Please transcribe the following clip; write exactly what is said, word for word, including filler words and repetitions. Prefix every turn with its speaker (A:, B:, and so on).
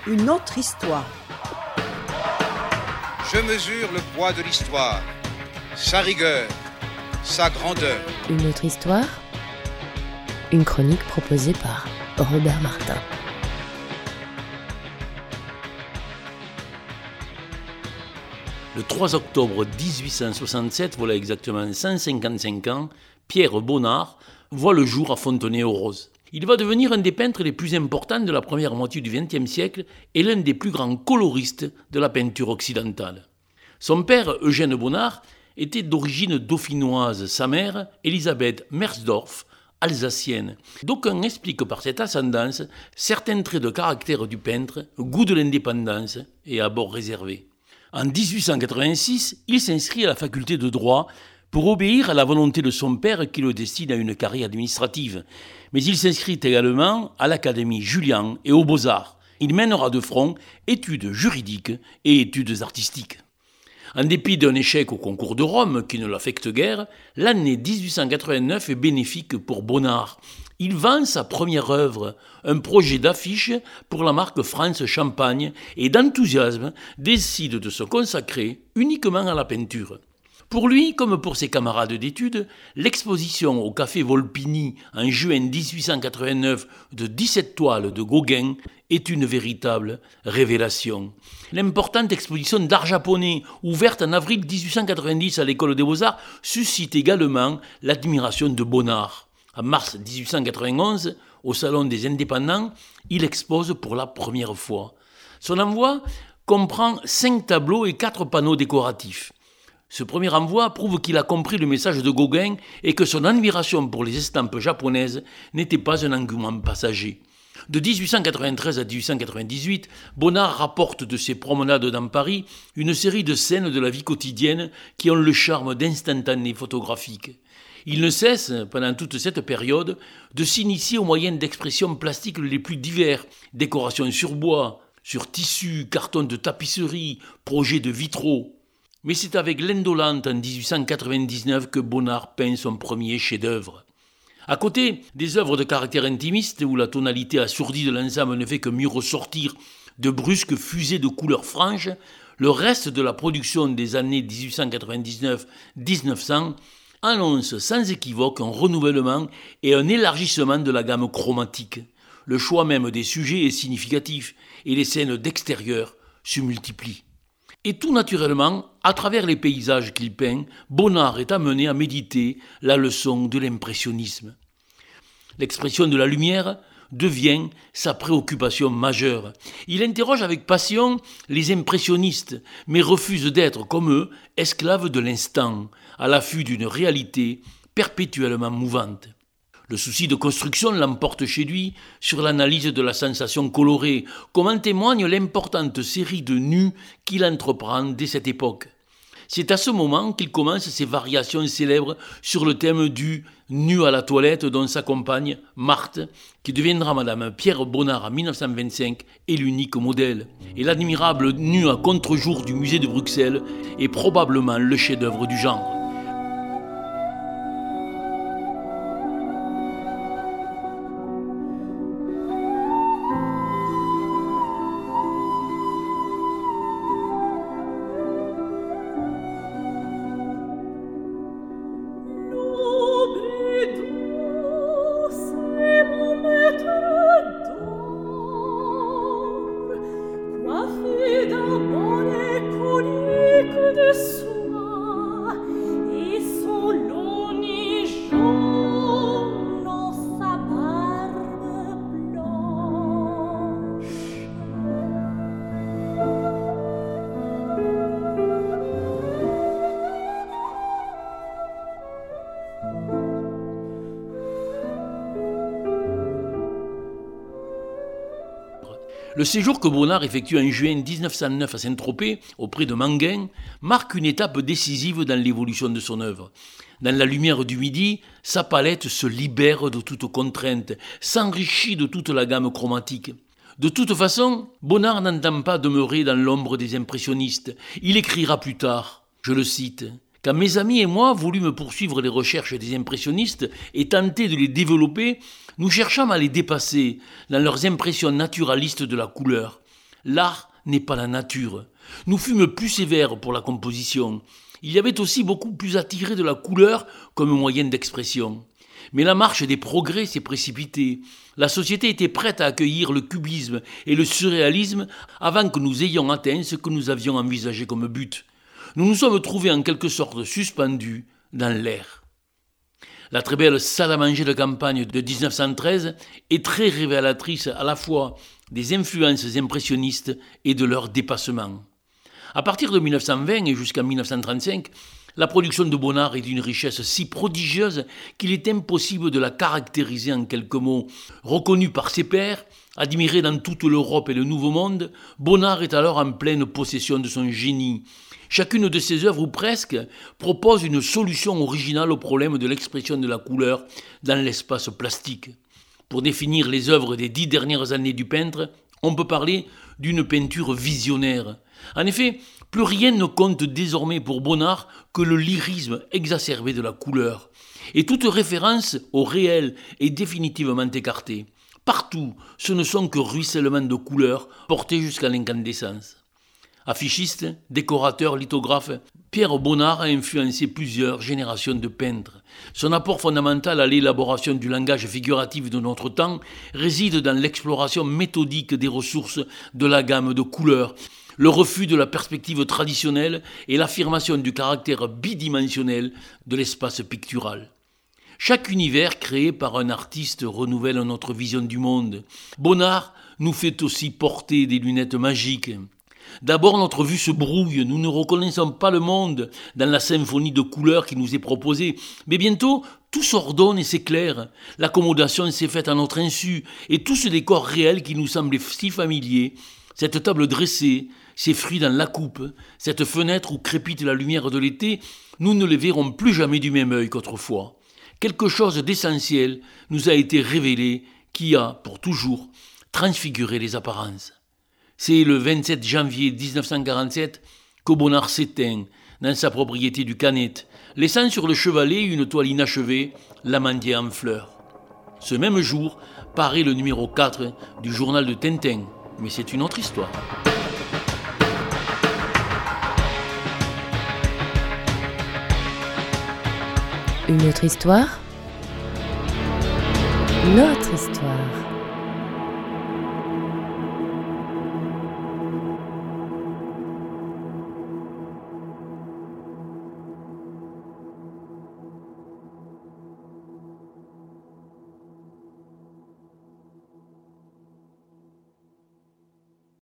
A: une autre histoire.
B: Je mesure le poids de l'histoire, sa rigueur, sa grandeur.
C: Une autre histoire, une chronique proposée par Robert Martin.
D: Le trois octobre dix-huit cent soixante-sept, voilà exactement cent cinquante-cinq ans, Pierre Bonnard voit le jour à Fontenay-aux-Roses. Il va devenir un des peintres les plus importants de la première moitié du vingtième siècle et l'un des plus grands coloristes de la peinture occidentale. Son père, Eugène Bonnard, était d'origine dauphinoise, sa mère, Elisabeth Mersdorf, alsacienne. D'aucuns expliquent par cette ascendance certains traits de caractère du peintre, goût de l'indépendance et abord réservé. En dix-huit cent quatre-vingt-six, il s'inscrit à la faculté de droit pour obéir à la volonté de son père qui le destine à une carrière administrative. Mais il s'inscrit également à l'Académie Julian et aux Beaux-Arts. Il mènera de front études juridiques et études artistiques. En dépit d'un échec au concours de Rome qui ne l'affecte guère, l'année dix-huit cent quatre-vingt-neuf est bénéfique pour Bonnard. Il vend sa première œuvre, un projet d'affiche pour la marque France Champagne, et d'enthousiasme décide de se consacrer uniquement à la peinture. Pour lui, comme pour ses camarades d'études, l'exposition au Café Volpini en juin dix-huit cent quatre-vingt-neuf de dix-sept toiles de Gauguin est une véritable révélation. L'importante exposition d'art japonais, ouverte en avril dix-huit cent quatre-vingt-dix à l'École des Beaux-Arts, suscite également l'admiration de Bonnard. En mars dix-huit cent quatre-vingt-onze, au Salon des Indépendants, il expose pour la première fois. Son envoi comprend cinq tableaux et quatre panneaux décoratifs. Ce premier envoi prouve qu'il a compris le message de Gauguin et que son admiration pour les estampes japonaises n'était pas un engouement passager. De dix-huit cent quatre-vingt-treize à dix-huit cent quatre-vingt-dix-huit, Bonnard rapporte de ses promenades dans Paris une série de scènes de la vie quotidienne qui ont le charme d'instantanés photographiques. Il ne cesse, pendant toute cette période, de s'initier aux moyens d'expression plastique les plus divers, décorations sur bois, sur tissu, cartons de tapisserie, projets de vitraux. Mais c'est avec l'Indolente en dix-huit cent quatre-vingt-dix-neuf que Bonnard peint son premier chef-d'œuvre. À côté des œuvres de caractère intimiste, où la tonalité assourdie de l'ensemble ne fait que mieux ressortir de brusques fusées de couleurs franches, le reste de la production des années dix-huit cent quatre-vingt-dix-neuf à dix-neuf cents annonce sans équivoque un renouvellement et un élargissement de la gamme chromatique. Le choix même des sujets est significatif et les scènes d'extérieur se multiplient. Et tout naturellement, à travers les paysages qu'il peint, Bonnard est amené à méditer la leçon de l'impressionnisme. L'expression de la lumière devient sa préoccupation majeure. Il interroge avec passion les impressionnistes, mais refuse d'être, comme eux, esclave de l'instant, à l'affût d'une réalité perpétuellement mouvante. Le souci de construction l'emporte chez lui sur l'analyse de la sensation colorée, comme en témoigne l'importante série de nus qu'il entreprend dès cette époque. C'est à ce moment qu'il commence ses variations célèbres sur le thème du « nu à la toilette » dont sa compagne, Marthe, qui deviendra Madame Pierre Bonnard en dix-neuf cent vingt-cinq, est l'unique modèle. Et l'admirable nu à contre-jour du musée de Bruxelles est probablement le chef-d'œuvre du genre. Le séjour que Bonnard effectue en juin dix-neuf cent neuf à Saint-Tropez, auprès de Manguin, marque une étape décisive dans l'évolution de son œuvre. Dans la lumière du midi, sa palette se libère de toute contrainte, s'enrichit de toute la gamme chromatique. De toute façon, Bonnard n'entend pas demeurer dans l'ombre des impressionnistes. Il écrira plus tard, je le cite, « Quand mes amis et moi voulûmes poursuivre les recherches des impressionnistes et tenter de les développer, nous cherchâmes à les dépasser dans leurs impressions naturalistes de la couleur. L'art n'est pas la nature. Nous fûmes plus sévères pour la composition. Il y avait aussi beaucoup plus attiré de la couleur comme moyen d'expression. Mais la marche des progrès s'est précipitée. La société était prête à accueillir le cubisme et le surréalisme avant que nous ayons atteint ce que nous avions envisagé comme but. Nous nous sommes trouvés en quelque sorte suspendus dans l'air. La très belle salle à manger de campagne de dix-neuf cent treize est très révélatrice à la fois des influences impressionnistes et de leur dépassement. À partir de mille neuf cent vingt et jusqu'en mille neuf cent trente-cinq, la production de Bonnard est d'une richesse si prodigieuse qu'il est impossible de la caractériser en quelques mots. Reconnu par ses pairs, admiré dans toute l'Europe et le Nouveau Monde, Bonnard est alors en pleine possession de son génie. Chacune de ses œuvres, ou presque, propose une solution originale au problème de l'expression de la couleur dans l'espace plastique. Pour définir les œuvres des dix dernières années du peintre, on peut parler d'une peinture visionnaire. En effet, plus rien ne compte désormais pour Bonnard que le lyrisme exacerbé de la couleur. Et toute référence au réel est définitivement écartée. Partout, ce ne sont que ruissellements de couleurs portés jusqu'à l'incandescence. Affichiste, décorateur, lithographe, Pierre Bonnard a influencé plusieurs générations de peintres. Son apport fondamental à l'élaboration du langage figuratif de notre temps réside dans l'exploration méthodique des ressources de la gamme de couleurs, le refus de la perspective traditionnelle et l'affirmation du caractère bidimensionnel de l'espace pictural. Chaque univers créé par un artiste renouvelle notre vision du monde. Bonnard nous fait aussi porter des lunettes magiques. D'abord, notre vue se brouille, nous ne reconnaissons pas le monde dans la symphonie de couleurs qui nous est proposée. Mais bientôt, tout s'ordonne et s'éclaire. L'accommodation s'est faite à notre insu, et tout ce décor réel qui nous semblait si familier, cette table dressée, ces fruits dans la coupe, cette fenêtre où crépite la lumière de l'été, nous ne les verrons plus jamais du même œil qu'autrefois. Quelque chose d'essentiel nous a été révélé qui a, pour toujours, transfiguré les apparences. C'est le vingt-sept janvier dix-neuf cent quarante-sept que Bonnard s'éteint dans sa propriété du Canet, laissant sur le chevalet une toile inachevée, l'amandier en fleurs. Ce même jour paraît le numéro quatre du journal de Tintin, mais c'est une autre histoire.
C: Une autre histoire ? Notre histoire.